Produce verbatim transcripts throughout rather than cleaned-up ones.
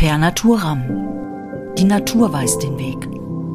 Per Naturam. Die Natur weiß den Weg.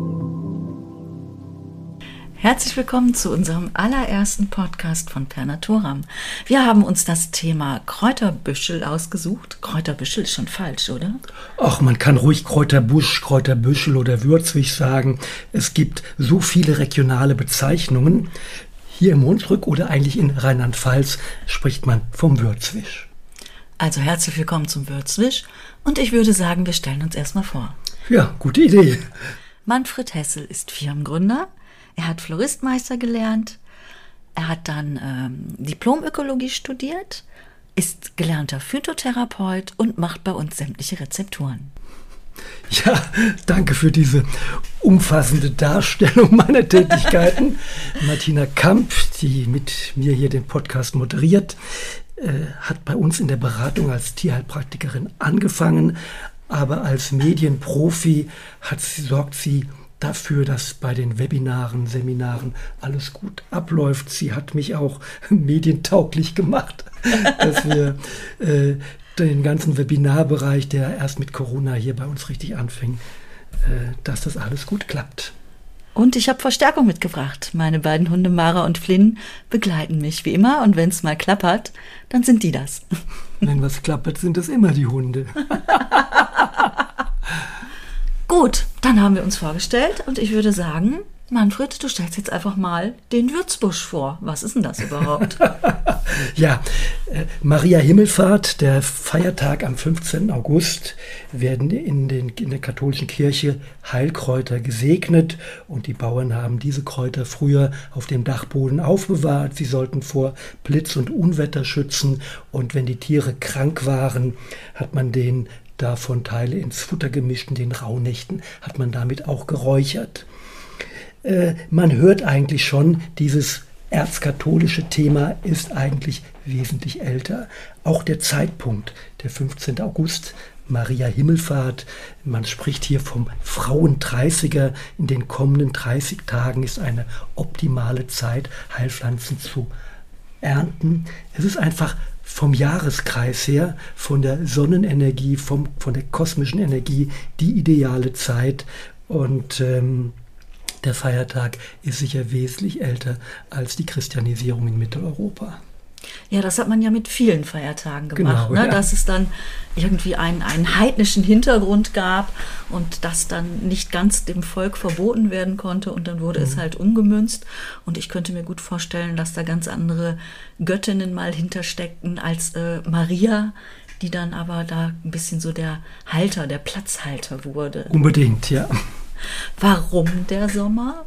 Herzlich willkommen zu unserem allerersten Podcast von Per Naturam. Wir haben uns das Thema Kräuterbüschel ausgesucht. Kräuterbüschel ist schon falsch, oder? Ach, man kann ruhig Kräuterbusch, Kräuterbüschel oder Würzwig sagen. Es gibt so viele regionale Bezeichnungen. Hier im Hunsrück oder eigentlich in Rheinland-Pfalz spricht man vom Würzwig. Also herzlich willkommen zum Würzwig und ich würde sagen, wir stellen uns erstmal vor. Ja, gute Idee. Manfred Hessel ist Firmengründer. Er hat Floristmeister gelernt. Er hat dann ähm, Diplom-Ökologie studiert, ist gelernter Phytotherapeut und macht bei uns sämtliche Rezepturen. Ja, danke für diese umfassende Darstellung meiner Tätigkeiten. Martina Kamp, die mit mir hier den Podcast moderiert, äh, hat bei uns in der Beratung als Tierheilpraktikerin angefangen, aber als Medienprofi hat sie, sorgt sie dafür, dass bei den Webinaren, Seminaren alles gut abläuft. Sie hat mich auch medientauglich gemacht, dass wir äh, den ganzen Webinarbereich, der erst mit Corona hier bei uns richtig anfing, äh, dass das alles gut klappt. Und ich habe Verstärkung mitgebracht. Meine beiden Hunde Mara und Flynn begleiten mich wie immer und wenn es mal klappert, dann sind die das. Wenn was klappert, sind es immer die Hunde. Gut, dann haben wir uns vorgestellt und ich würde sagen, Manfred, du stellst jetzt einfach mal den Würzbusch vor. Was ist denn das überhaupt? Ja, äh, Maria Himmelfahrt, der Feiertag am fünfzehnten August, werden in, den, in der katholischen Kirche Heilkräuter gesegnet und die Bauern haben diese Kräuter früher auf dem Dachboden aufbewahrt. Sie sollten vor Blitz und Unwetter schützen und wenn die Tiere krank waren, hat man denen davon Teile ins Futter gemischt. In den Rauhnächten hat man damit auch geräuchert. Äh, man hört eigentlich schon, dieses erzkatholische Thema ist eigentlich wesentlich älter. Auch der Zeitpunkt, der fünfzehnten August, Maria Himmelfahrt, man spricht hier vom Frauendreißiger. In den kommenden dreißig Tagen ist eine optimale Zeit, Heilpflanzen zu ernten. Es ist einfach vom Jahreskreis her, von der Sonnenenergie, vom, von der kosmischen Energie die ideale Zeit. Und ähm, der Feiertag ist sicher wesentlich älter als die Christianisierung in Mitteleuropa. Ja, das hat man ja mit vielen Feiertagen gemacht, genau, ne? Ja. Dass es dann irgendwie einen, einen heidnischen Hintergrund gab und das dann nicht ganz dem Volk verboten werden konnte und dann wurde mhm. es halt umgemünzt. Und ich könnte mir gut vorstellen, dass da ganz andere Göttinnen mal hintersteckten als äh, Maria, die dann aber da ein bisschen so der Halter, der Platzhalter wurde. Unbedingt, ja. Warum der Sommer?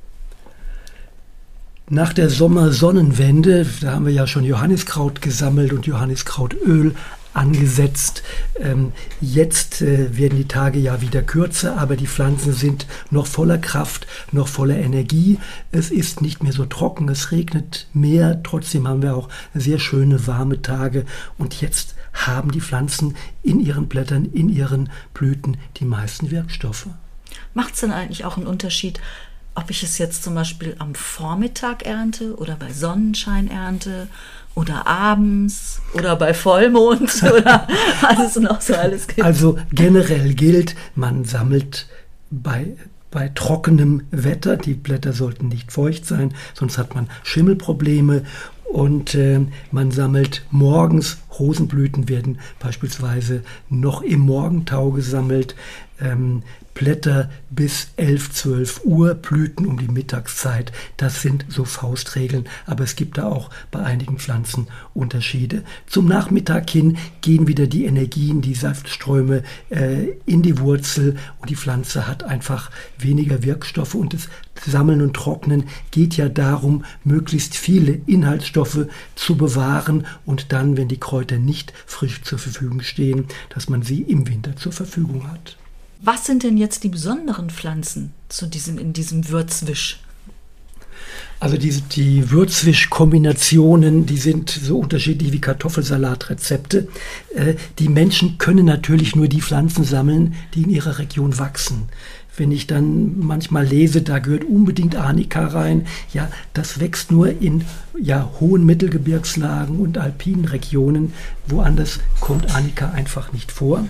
Nach der Sommersonnenwende, da haben wir ja schon Johanniskraut gesammelt und Johanniskrautöl angesetzt. Ähm, jetzt äh, werden die Tage ja wieder kürzer, aber die Pflanzen sind noch voller Kraft, noch voller Energie. Es ist nicht mehr so trocken, es regnet mehr. Trotzdem haben wir auch sehr schöne, warme Tage. Und jetzt haben die Pflanzen in ihren Blättern, in ihren Blüten die meisten Wirkstoffe. Macht es denn eigentlich auch einen Unterschied, ob ich es jetzt zum Beispiel am Vormittag ernte oder bei Sonnenschein ernte oder abends oder bei Vollmond oder was es noch so alles gibt? Also generell gilt, man sammelt bei, bei trockenem Wetter, die Blätter sollten nicht feucht sein, sonst hat man Schimmelprobleme. Und äh, man sammelt morgens, Rosenblüten werden beispielsweise noch im Morgentau gesammelt, ähm, Blätter bis elf, zwölf Uhr, Blüten um die Mittagszeit. Das sind so Faustregeln, aber es gibt da auch bei einigen Pflanzen Unterschiede. Zum Nachmittag hin gehen wieder die Energien, die Saftströme äh, in die Wurzel und die Pflanze hat einfach weniger Wirkstoffe und das Sammeln und Trocknen geht ja darum, möglichst viele Inhaltsstoffe zu bewahren und dann, wenn die Kräuter nicht frisch zur Verfügung stehen, dass man sie im Winter zur Verfügung hat. Was sind denn jetzt die besonderen Pflanzen zu diesem, in diesem Würzwisch? Also diese, die Würzwisch-Kombinationen, die sind so unterschiedlich wie Kartoffelsalatrezepte. Äh, die Menschen können natürlich nur die Pflanzen sammeln, die in ihrer Region wachsen. wenn ich dann manchmal lese, da gehört unbedingt Arnika rein, ja, das wächst nur in ja, hohen Mittelgebirgslagen und alpinen Regionen. Woanders kommt Arnika einfach nicht vor.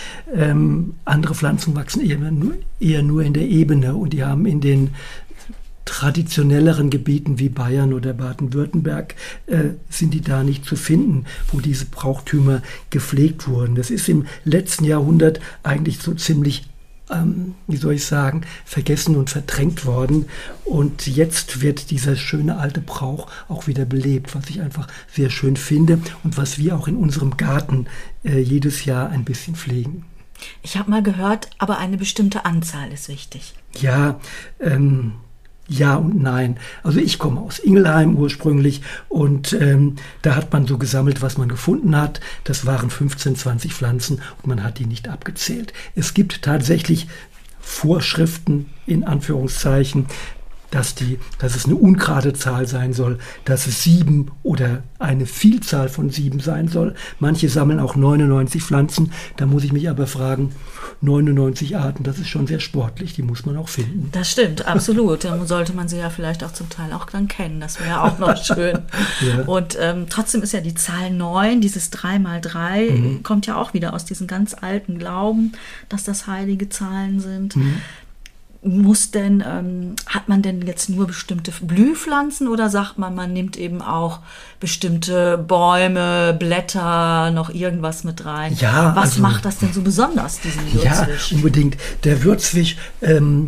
Ähm, andere Pflanzen wachsen eher nur, eher nur in der Ebene und die haben in den traditionelleren Gebieten wie Bayern oder Baden-Württemberg äh, sind die da nicht zu finden, wo diese Brauchtümer gepflegt wurden. Das ist im letzten Jahrhundert eigentlich so ziemlich, ähm, wie soll ich sagen, vergessen und verdrängt worden. Und jetzt wird dieser schöne alte Brauch auch wieder belebt, was ich einfach sehr schön finde und was wir auch in unserem Garten äh, jedes Jahr ein bisschen pflegen. Ich habe mal gehört, aber eine bestimmte Anzahl ist wichtig. Ja, ähm, Ja und nein. Also ich komme aus Ingelheim ursprünglich und ähm, da hat man so gesammelt, was man gefunden hat. Das waren fünfzehn, zwanzig Pflanzen und man hat die nicht abgezählt. Es gibt tatsächlich Vorschriften in Anführungszeichen, dass, die, dass es eine ungerade Zahl sein soll, dass es sieben oder eine Vielzahl von sieben sein soll. Manche sammeln auch neunundneunzig Pflanzen. Da muss ich mich aber fragen, neunundneunzig Arten, das ist schon sehr sportlich, die muss man auch finden. Das stimmt, absolut. Dann sollte man sie ja vielleicht auch zum Teil auch dann kennen. Das wäre auch noch schön. Ja. Und ähm, trotzdem ist ja die Zahl neun, dieses drei mal drei, mhm. kommt ja auch wieder aus diesem ganz alten Glauben, dass das heilige Zahlen sind. Mhm. Muss denn, ähm, hat man denn jetzt nur bestimmte Blühpflanzen oder sagt man, man nimmt eben auch bestimmte Bäume, Blätter, noch irgendwas mit rein? Ja, Was also, macht das denn so besonders, diesen Würzwisch? Ja, unbedingt. Der Würzwisch ähm,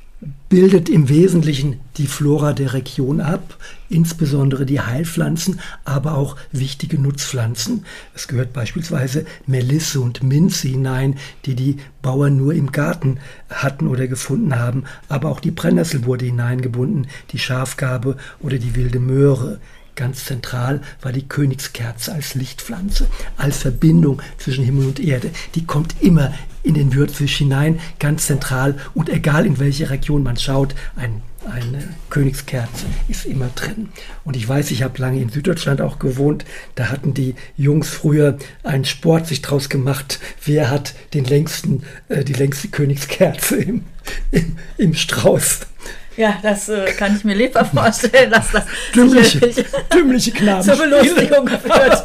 bildet im Wesentlichen die Flora der Region ab, insbesondere die Heilpflanzen, aber auch wichtige Nutzpflanzen. Es gehört beispielsweise Melisse und Minze hinein, die die Bauern nur im Garten hatten oder gefunden haben, aber auch die Brennnessel wurde hineingebunden, die Schafgarbe oder die wilde Möhre. Ganz zentral war die Königskerze als Lichtpflanze, als Verbindung zwischen Himmel und Erde. Die kommt immer in den Würzwisch hinein, ganz zentral. Und egal in welche Region man schaut, ein, eine Königskerze ist immer drin. Und ich weiß, ich habe lange in Süddeutschland auch gewohnt. Da hatten die Jungs früher einen Sport sich draus gemacht. Wer hat den längsten, äh, die längste Königskerze im, im, im Strauß? Ja, das äh, kann ich mir lebhaft vorstellen, dass das dümmliche, dümmliche Knaben zur Belustigung geführt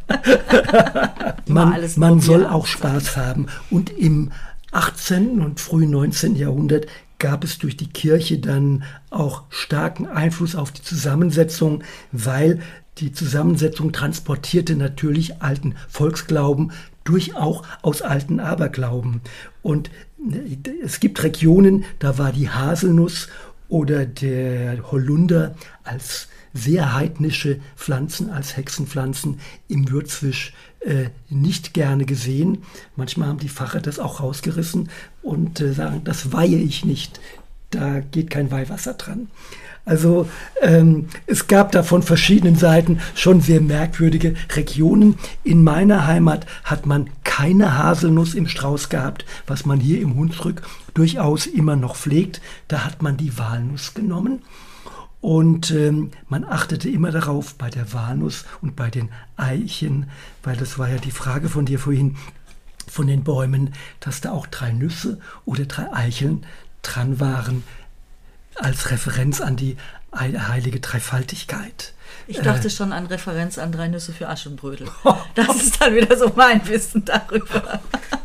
hat. man man soll auch Spaß haben. Und im achtzehnten und frühen neunzehnten Jahrhundert gab es durch die Kirche dann auch starken Einfluss auf die Zusammensetzung, weil die Zusammensetzung transportierte natürlich alten Volksglauben durch auch aus alten Aberglauben. Und es gibt Regionen, da war die Haselnuss oder der Holunder als sehr heidnische Pflanzen, als Hexenpflanzen im Würzwisch äh, nicht gerne gesehen. Manchmal haben die Pfarrer das auch rausgerissen und äh, sagen, das weihe ich nicht, da geht kein Weihwasser dran. Also ähm, es gab da von verschiedenen Seiten schon sehr merkwürdige Regionen. In meiner Heimat hat man keine Haselnuss im Strauß gehabt, was man hier im Hunsrück durchaus immer noch pflegt. Da hat man die Walnuss genommen und ähm, man achtete immer darauf bei der Walnuss und bei den Eichen, weil das war ja die Frage von dir vorhin, von den Bäumen, dass da auch drei Nüsse oder drei Eicheln dran waren, als Referenz an die heilige Dreifaltigkeit. Ich dachte äh, schon an Referenz an drei Nüsse für Aschenbrödel. Das ist dann wieder so mein Wissen darüber.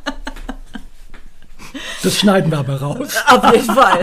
Das schneiden wir aber raus. Auf jeden Fall.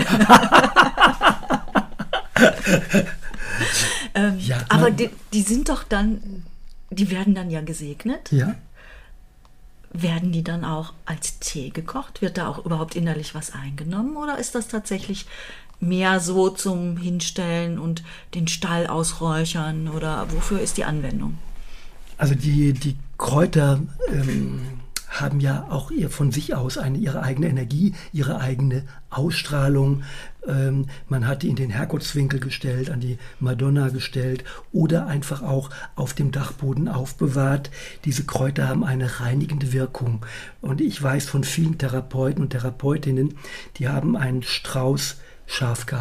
ähm, ja, aber die, die sind doch dann, die werden dann ja gesegnet. Ja. Werden die dann auch als Tee gekocht? Wird da auch überhaupt innerlich was eingenommen? Oder ist das tatsächlich mehr so zum Hinstellen und den Stall ausräuchern? Oder wofür ist die Anwendung? Also die, die Kräuter ähm, haben ja auch ihr von sich aus eine, ihre eigene Energie, ihre eigene Ausstrahlung. Ähm, man hat die in den Herrgottswinkel gestellt, an die Madonna gestellt oder einfach auch auf dem Dachboden aufbewahrt. Diese Kräuter haben eine reinigende Wirkung. Und ich weiß von vielen Therapeuten und Therapeutinnen, die haben einen Strauß Schafgarbe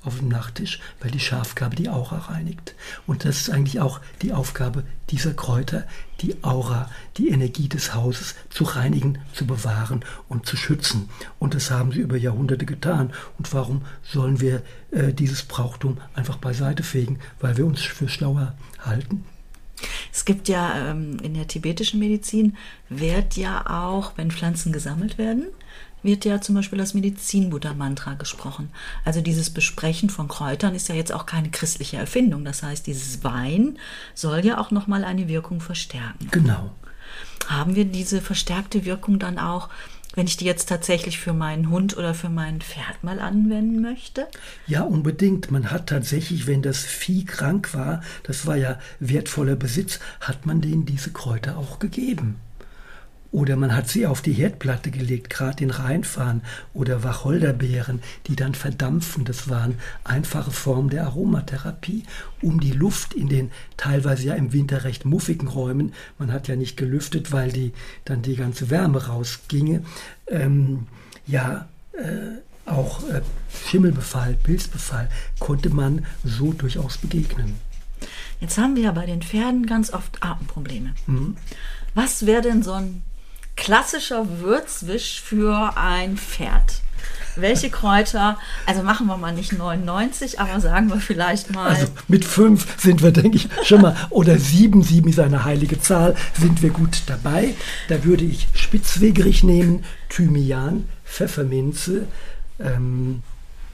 auf dem Nachttisch, weil die Schafgarbe die Aura reinigt. Und das ist eigentlich auch die Aufgabe dieser Kräuter, die Aura, die Energie des Hauses zu reinigen, zu bewahren und zu schützen. Und das haben sie über Jahrhunderte getan. Und warum sollen wir äh, dieses Brauchtum einfach beiseite fegen, weil wir uns für schlauer halten? Es gibt ja ähm, in der tibetischen Medizin wird ja auch, wenn Pflanzen gesammelt werden, wird ja zum Beispiel das Medizin-Buddha-Mantra gesprochen. Also dieses Besprechen von Kräutern ist ja jetzt auch keine christliche Erfindung. Das heißt, dieses Wein soll ja auch nochmal eine Wirkung verstärken. Genau. Haben wir diese verstärkte Wirkung dann auch, wenn ich die jetzt tatsächlich für meinen Hund oder für mein Pferd mal anwenden möchte? Ja, unbedingt. Man hat tatsächlich, wenn das Vieh krank war, das war ja wertvoller Besitz, hat man denen diese Kräuter auch gegeben. Oder man hat sie auf die Herdplatte gelegt, gerade den Rheinfarn oder Wacholderbeeren, die dann verdampfen. Das waren einfache Formen der Aromatherapie, um die Luft in den teilweise ja im Winter recht muffigen Räumen, man hat ja nicht gelüftet, weil die dann die ganze Wärme rausginge, ähm, ja, äh, auch äh, Schimmelbefall, Pilzbefall, konnte man so durchaus begegnen. Jetzt haben wir ja bei den Pferden ganz oft Atemprobleme. Mhm. Was wäre denn so ein klassischer Würzwisch für ein Pferd? Welche Kräuter, also machen wir mal nicht neunundneunzig, aber sagen wir vielleicht mal... Also mit fünf sind wir, denke ich, schon mal, oder sieben, sieben ist eine heilige Zahl, sind wir gut dabei. Da würde ich Spitzwegerich nehmen, Thymian, Pfefferminze, ähm,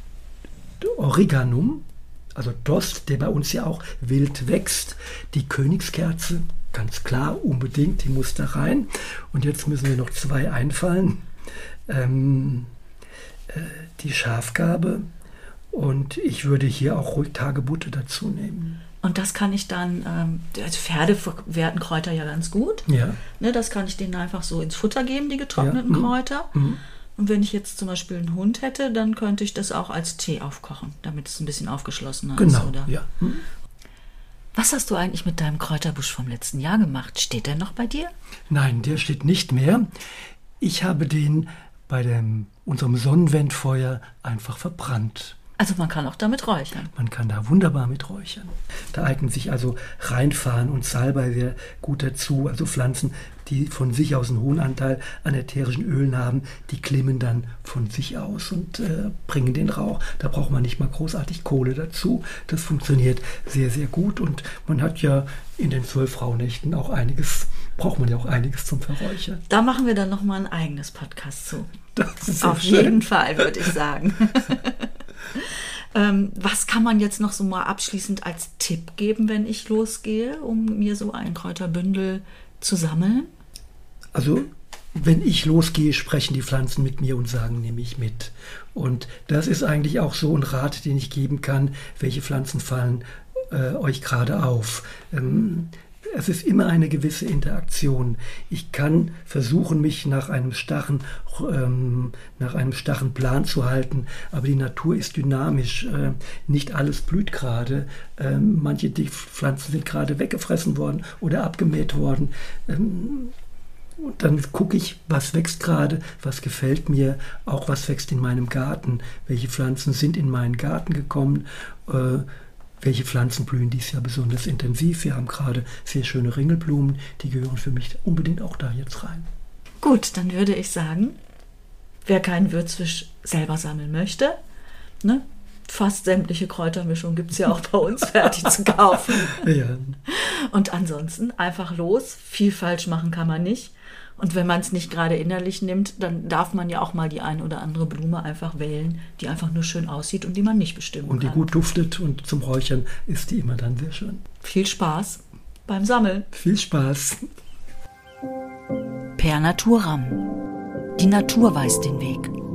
Oreganum, also Dost, der bei uns ja auch wild wächst, die Königskerze, ganz klar, unbedingt, die muss da rein. Und jetzt müssen mir noch zwei einfallen. Ähm, äh, die Schafgarbe und ich würde hier auch ruhig Tagebutte dazu nehmen. Und das kann ich dann, ähm, also Pferde verwerten Kräuter ja ganz gut. Ja. Ne, das kann ich denen einfach so ins Futter geben, die getrockneten ja. Kräuter. Mhm. Und wenn ich jetzt zum Beispiel einen Hund hätte, dann könnte ich das auch als Tee aufkochen, damit es ein bisschen aufgeschlossener genau. ist. Oder? Ja. Mhm. Was hast du eigentlich mit deinem Kräuterbusch vom letzten Jahr gemacht? Steht der noch bei dir? Nein, der steht nicht mehr. Ich habe den bei dem, unserem Sonnenwendfeuer einfach verbrannt. Also man kann auch damit räuchern. Man kann da wunderbar mit räuchern. Da eignen sich also Rheinfarn und Salbei sehr gut dazu. Also Pflanzen, die von sich aus einen hohen Anteil an ätherischen Ölen haben, die klimmen dann von sich aus und äh, bringen den Rauch. Da braucht man nicht mal großartig Kohle dazu. Das funktioniert sehr, sehr gut. Und man hat ja in den zwölf Rauhnächten auch einiges, braucht man ja auch einiges zum Verräuchern. Da machen wir dann nochmal ein eigenes Podcast zu. Das ist Auf schön. jeden Fall, würde ich sagen. ähm, was kann man jetzt noch so mal abschließend als Tipp geben, wenn ich losgehe, um mir so ein Kräuterbündel zu sammeln? Also, wenn ich losgehe, sprechen die Pflanzen mit mir und sagen, nehme ich mit. Und das ist eigentlich auch so ein Rat, den ich geben kann, welche Pflanzen fallen äh, euch gerade auf. Ähm, Es ist immer eine gewisse Interaktion. Ich kann versuchen, mich nach einem starren, ähm, nach einem starren Plan zu halten, aber die Natur ist dynamisch. Äh, nicht alles blüht gerade. Ähm, manche Pflanzen sind gerade weggefressen worden oder abgemäht worden. Ähm, und dann gucke ich, was wächst gerade, was gefällt mir, auch was wächst in meinem Garten, welche Pflanzen sind in meinen Garten gekommen, äh, welche Pflanzen blühen dieses Jahr besonders intensiv. Wir haben gerade sehr schöne Ringelblumen, die gehören für mich unbedingt auch da jetzt rein. Gut, dann würde ich sagen, wer keinen Würzwisch selber sammeln möchte, ne, fast sämtliche Kräutermischungen gibt es ja auch bei uns fertig zu kaufen. Ja. Und ansonsten einfach los, viel falsch machen kann man nicht. Und wenn man es nicht gerade innerlich nimmt, dann darf man ja auch mal die ein oder andere Blume einfach wählen, die einfach nur schön aussieht und die man nicht bestimmen kann. Und die gut duftet und zum Räuchern ist die immer dann sehr schön. Viel Spaß beim Sammeln. Viel Spaß. Per Naturam. Die Natur weiß den Weg.